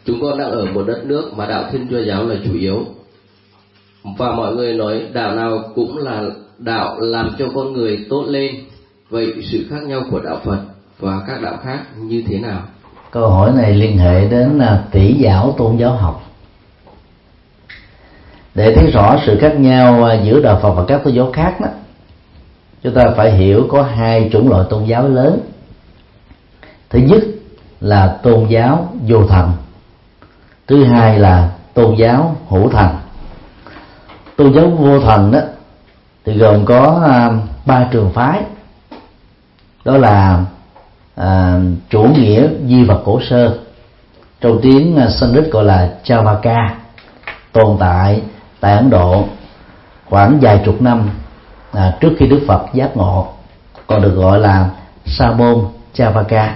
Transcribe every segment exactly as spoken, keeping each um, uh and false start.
Chúng con đang ở một đất nước mà đạo Thiên Chúa giáo là chủ yếu, và mọi người nói đạo nào cũng là đạo làm cho con người tốt lên. Vậy sự khác nhau của đạo Phật và các đạo khác như thế nào? Câu hỏi này liên hệ đến tỷ giáo tôn giáo học. Để thấy rõ sự khác nhau giữa đạo Phật và các tôn giáo khác đó, chúng ta phải hiểu có hai chủng loại tôn giáo lớn. Thứ nhất là tôn giáo vô thần, thứ hai là tôn giáo hữu thần. Tôn giáo vô thần đó thì gồm có ba trường phái, đó là à, chủ nghĩa di vật cổ sơ, trong tiếng Sanskrit gọi là Charvaka, tồn tại tại Ấn Độ khoảng vài chục năm à, trước khi Đức Phật giác ngộ, còn được gọi là Sa môn Charvaka.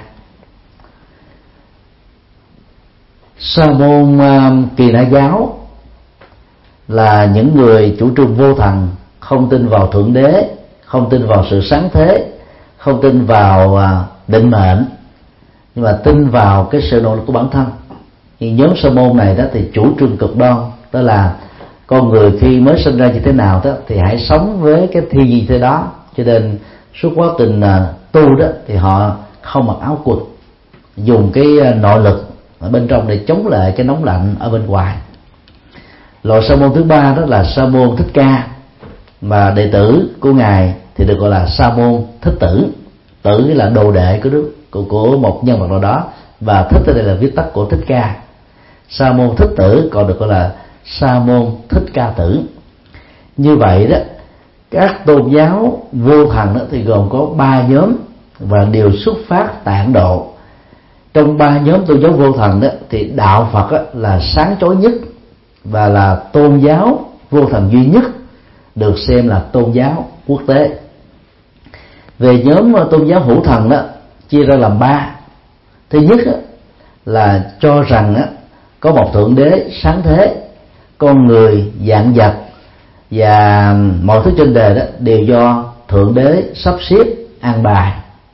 Sa môn uh, Kỳ Na giáo là những người chủ trương vô thần, không tin vào thượng đế, không tin vào sự sáng thế, không tin vào uh, định mệnh, nhưng mà tin vào cái sự nỗ lực của bản thân. Nhưng nhóm Sa môn này đó thì chủ trương cực đoan, đó là con người khi mới sinh ra như thế nào đó thì hãy sống với cái thiên nhiên thế đó. Cho nên suốt quá trình uh, tu đó thì họ không mặc áo quần, dùng cái uh, nội lực ở bên trong để chống lại cái nóng lạnh ở bên ngoài. Loại sa môn thứ ba đó là Sa môn Thích Ca, mà đệ tử của ngài thì được gọi là Sa môn Thích Tử. Tử là đồ đệ của đức của, của một nhân vật nào đó, và Thích ở đây là viết tắt của Thích Ca. Sa môn Thích Tử còn được gọi là Sa môn Thích Ca Tử. Như vậy đó, các tôn giáo vô thần đó thì gồm có ba nhóm và đều xuất phát tại Ấn Độ. Trong ba nhóm tôn giáo vô thần đó thì đạo Phật đó là sáng chói nhất và là tôn giáo vô thần duy nhất, được xem là tôn giáo quốc tế. Về nhóm tôn giáo hữu thần đó chia ra làm ba. Thứ nhất đó, là cho rằng đó, có một thượng đế sáng thế, con người vạn vật và mọi thứ trên đời đó đều do thượng đế sắp xếp an bài.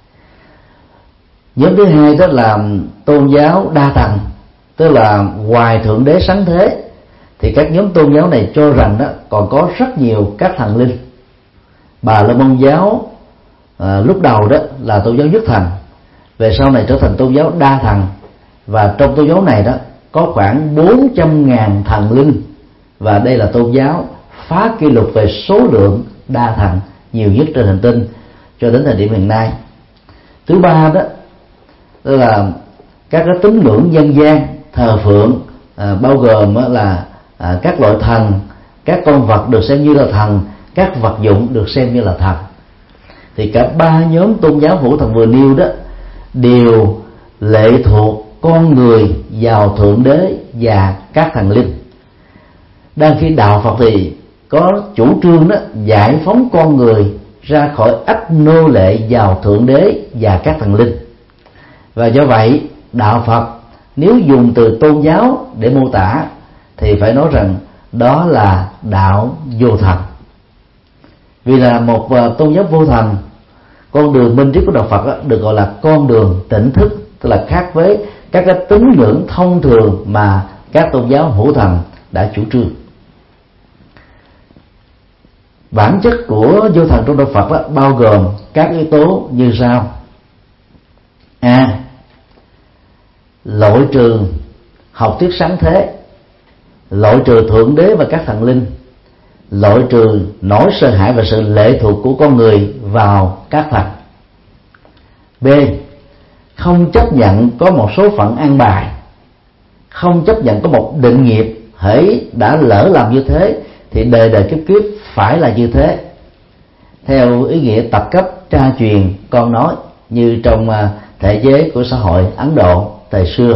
Nhóm thứ hai đó là tôn giáo đa thần, tức là ngoài thượng đế sáng thế thì các nhóm tôn giáo này cho rằng đó còn có rất nhiều các thần linh. Bà La Môn giáo à, lúc đầu đó là tôn giáo nhất thần, về sau này trở thành tôn giáo đa thần, và trong tôn giáo này đó có khoảng bốn trăm ngàn thần linh, và đây là tôn giáo phá kỷ lục về số lượng đa thần nhiều nhất trên hành tinh cho đến thời điểm hiện nay. Thứ ba đó đó là các cái tín ngưỡng dân gian thờ phượng, à, bao gồm là à, các loại thần, các con vật được xem như là thần, các vật dụng được xem như là thần. Thì cả ba nhóm tôn giáo hữu thần vừa nêu đó đều lệ thuộc con người vào thượng đế và các thần linh. Đang khi đạo Phật thì có chủ trương đó giải phóng con người ra khỏi ách nô lệ vào thượng đế và các thần linh. Và do vậy đạo Phật nếu dùng từ tôn giáo để mô tả thì phải nói rằng đó là đạo vô thần. Vì là một tôn giáo vô thần, con đường minh triết của đạo Phật được gọi là con đường tỉnh thức, tức là khác với các cái tín ngưỡng thông thường mà các tôn giáo hữu thần đã chủ trương. Bản chất của vô thần trong đạo Phật đó, bao gồm các yếu tố như sau: A. Loại trừ học thuyết sáng thế, loại trừ thượng đế và các thần linh, loại trừ nỗi sợ hãi và sự lệ thuộc của con người vào các thần. B. Không chấp nhận có một số phận an bài, không chấp nhận có một định nghiệp, hễ đã lỡ làm như thế thì đời đời kiếp kiếp phải là như thế, theo ý nghĩa tập cấp tra truyền con nói như trong thể chế của xã hội Ấn Độ thời xưa.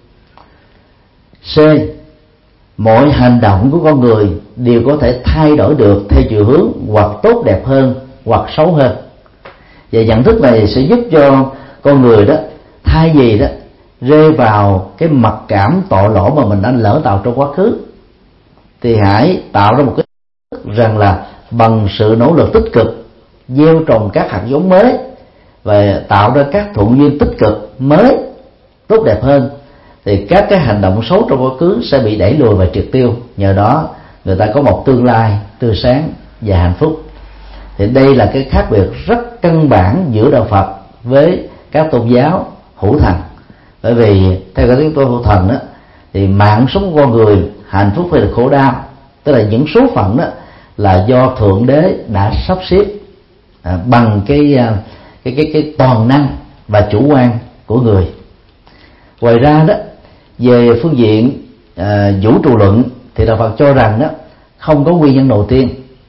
C. Mọi hành động của con người đều có thể thay đổi được theo chiều hướng hoặc tốt đẹp hơn hoặc xấu hơn, và nhận thức này sẽ giúp cho con người đó thay vì đó rơi vào cái mặc cảm tội lỗi mà mình đã lỡ tạo trong quá khứ, thì hãy tạo ra một cái rằng là bằng sự nỗ lực tích cực gieo trồng các hạt giống mới và tạo ra các thuận duyên tích cực mới tốt đẹp hơn, thì các cái hành động xấu trong quá khứ sẽ bị đẩy lùi và triệt tiêu. Nhờ đó người ta có một tương lai tươi sáng và hạnh phúc. Thì đây là cái khác biệt rất căn bản giữa đạo Phật với các tôn giáo hữu thần. Bởi vì theo cái tiếng tôi hữu thần đó, thì mạng sống của con người, hạnh phúc hay là khổ đau, tức là những số phận đó là do Thượng Đế đã sắp xếp à, bằng cái, cái cái cái toàn năng và chủ quan của người. Ngoài ra đó, về phương diện à, vũ trụ luận thì đạo Phật cho rằng đó không có nguyên nhân đầu tiên,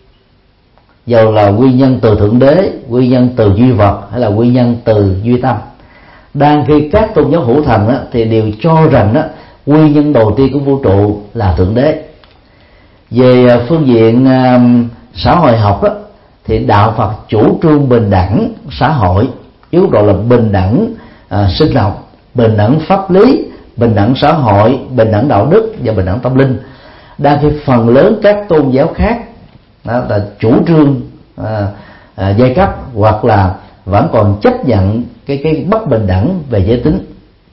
dầu là nguyên nhân từ Thượng Đế, nguyên nhân từ duy vật hay là nguyên nhân từ duy tâm. Đang khi các tôn giáo hữu thần đó, thì đều cho rằng đó nguyên nhân đầu tiên của vũ trụ là Thượng Đế. Về phương diện uh, xã hội học đó, thì đạo Phật chủ trương bình đẳng xã hội, với góc độ là bình đẳng uh, sinh học, bình đẳng pháp lý, bình đẳng xã hội, bình đẳng đạo đức và bình đẳng tâm linh. Đang khi phần lớn các tôn giáo khác đó là chủ trương uh, uh, giai cấp, hoặc là vẫn còn chấp nhận cái cái bất bình đẳng về giới tính.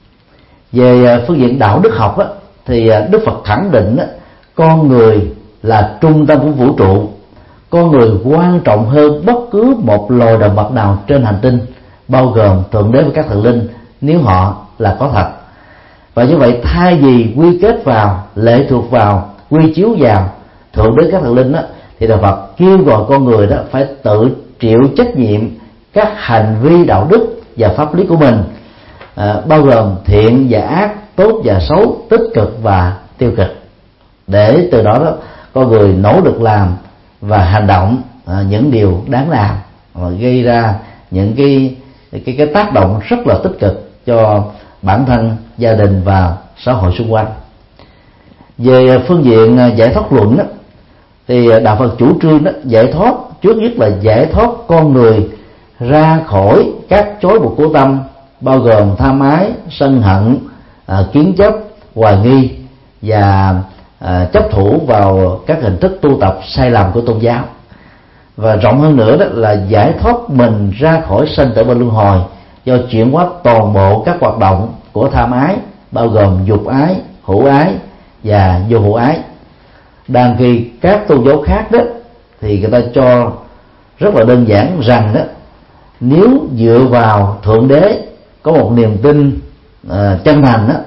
Về phương diện đạo đức học á, thì Đức Phật khẳng định á, con người là trung tâm của vũ trụ, con người quan trọng hơn bất cứ một loài động vật nào trên hành tinh, bao gồm Thượng Đế và các thần linh nếu họ là có thật. Và như vậy thay vì quy kết vào, lệ thuộc vào, quy chiếu vào Thượng Đế các thần linh á, thì Đạo Phật kêu gọi con người đó phải tự chịu trách nhiệm các hành vi đạo đức và pháp lý của mình, à, bao gồm thiện và ác, tốt và xấu, tích cực và tiêu cực, để từ đó đó con người nỗ lực làm và hành động à, những điều đáng làm và gây ra những cái cái cái tác động rất là tích cực cho bản thân, gia đình và xã hội xung quanh. Về phương diện giải thoát luận đó, thì đạo Phật chủ trương đó giải thoát trước nhất là giải thoát con người ra khỏi các chối buộc của tâm, bao gồm tham ái, sân hận, à, kiến chấp, hoài nghi và à, chấp thủ vào các hình thức tu tập sai lầm của tôn giáo. Và rộng hơn nữa đó là giải thoát mình ra khỏi sanh tử và luân hồi do chuyển hóa toàn bộ các hoạt động của tham ái, bao gồm dục ái, hữu ái và vô hữu ái. Đang khi các tôn giáo khác đó thì người ta cho rất là đơn giản rằng đó, nếu dựa vào Thượng Đế có một niềm tin uh, chân thành đó,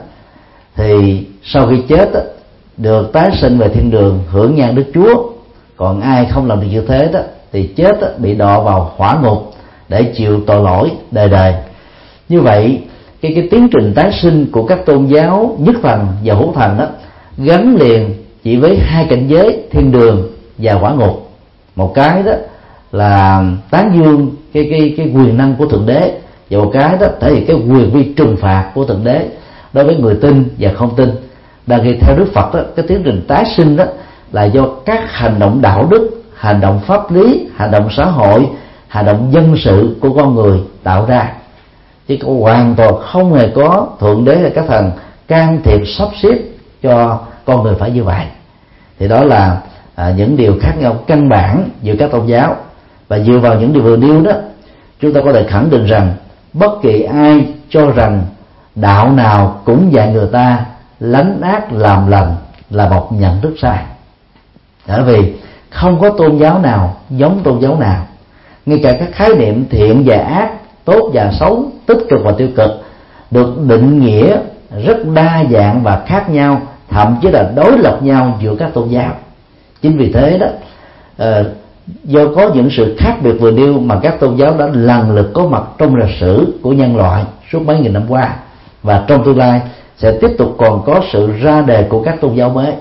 thì sau khi chết đó, được tái sinh về thiên đường hưởng nhan Đức Chúa. Còn ai không làm được như thế đó thì chết đó, bị đọa vào hỏa ngục để chịu tội lỗi đời đời. Như vậy cái cái tiến trình tái sinh của các tôn giáo nhất thần và hữu thần đó gắn liền chỉ với hai cảnh giới thiên đường và hỏa ngục. Một cái đó là tán dương cái cái cái quyền năng của Thượng Đế, và một cái đó thể hiện cái quyền vi trừng phạt của Thượng Đế đối với người tin và không tin. Đang khi theo Đức Phật đó, cái tiến trình tái sinh đó là do các hành động đạo đức, hành động pháp lý, hành động xã hội, hành động dân sự của con người tạo ra, chứ hoàn toàn không hề có Thượng Đế hay các thần can thiệp sắp xếp cho con người phải như vậy. Thì đó là à, những điều khác nhau căn bản giữa các tôn giáo. Và dựa vào những điều vừa nêu đó, chúng ta có thể khẳng định rằng bất kỳ ai cho rằng đạo nào cũng dạy người ta lánh ác làm lành là một nhận thức sai. Bởi vì không có tôn giáo nào giống tôn giáo nào. Ngay cả các khái niệm thiện và ác, tốt và xấu, tích cực và tiêu cực được định nghĩa rất đa dạng và khác nhau, thậm chí là đối lập nhau giữa các tôn giáo. Chính vì thế đó, uh, do có những sự khác biệt vừa nêu mà các tôn giáo đã lần lượt có mặt trong lịch sử của nhân loại suốt mấy nghìn năm qua, và trong tương lai sẽ tiếp tục còn có sự ra đề của các tôn giáo mới.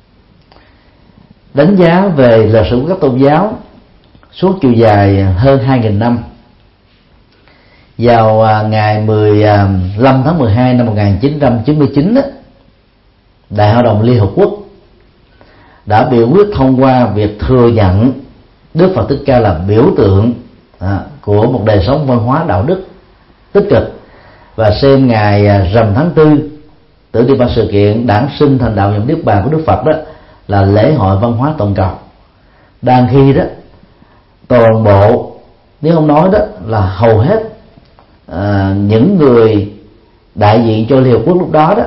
Đánh giá về lịch sử của các tôn giáo suốt chiều dài hơn hai nghìn năm, vào ngày mười lăm tháng mười hai năm một nghìn chín trăm chín mươi chín, Đại hội đồng Liên Hợp Quốc đã biểu quyết thông qua việc thừa nhận Đức Phật Thích Ca là biểu tượng à, của một đời sống văn hóa đạo đức tích cực, và xem ngày rằm tháng tư tưởng niệm ba sự kiện đản sinh thành đạo nhập niết bàn của Đức Phật đó là lễ hội văn hóa toàn cầu. Đang khi đó toàn bộ, nếu không nói đó là hầu hết à, những người đại diện cho Liên Hợp Quốc lúc đó đó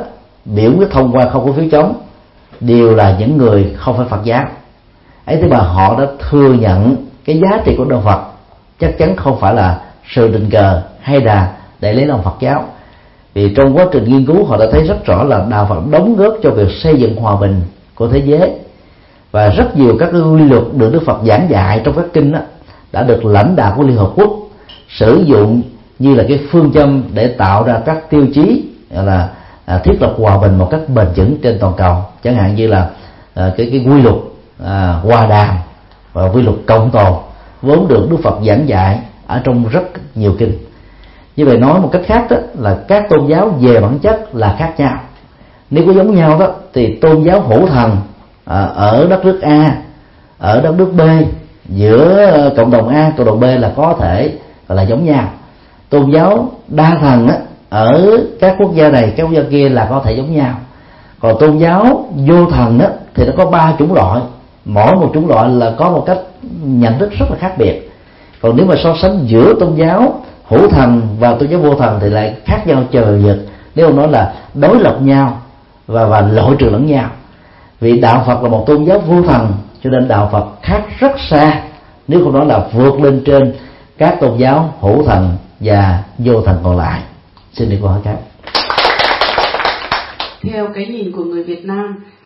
biểu quyết thông qua không có phiếu chống đều là những người không phải Phật giáo. Ấy thế mà họ đã thừa nhận cái giá trị của đạo Phật, chắc chắn không phải là sự tình cờ hay là để lấy lòng Phật giáo. Vì trong quá trình nghiên cứu họ đã thấy rất rõ là đạo Phật đóng góp cho việc xây dựng hòa bình của thế giới, và rất nhiều các cái quy luật được Đức Phật giảng dạy trong các kinh đó đã được lãnh đạo của Liên Hợp Quốc sử dụng như là cái phương châm để tạo ra các tiêu chí là à, thiết lập hòa bình một cách bền vững trên toàn cầu. Chẳng hạn như là à, cái cái quy luật à, hòa đàm và quy luật cộng tồn vốn được Đức Phật giảng dạy ở trong rất nhiều kinh. Như vậy nói một cách khác đó là các tôn giáo về bản chất là khác nhau. Nếu có giống nhau đó thì tôn giáo hữu thần à, ở đất nước A, ở đất nước B, giữa cộng đồng A, cộng đồng B là có thể là giống nhau. Tôn giáo đa thần á, ở các quốc gia này, các quốc gia kia là có thể giống nhau. Còn tôn giáo vô thần á, thì nó có ba chủng loại, mỗi một chủng loại là có một cách nhận thức rất là khác biệt. Còn nếu mà so sánh giữa tôn giáo hữu thần và tôn giáo vô thần thì lại khác nhau trời vực. Nếu ông nói là đối lập nhau và và loại trừ lẫn nhau. Vì đạo Phật là một tôn giáo vô thần, cho nên đạo Phật khác rất xa, nếu không nói là vượt lên trên các tôn giáo hữu thần và vô thần còn lại. Xin đi câu hỏi khác. Theo cái nhìn của người Việt Nam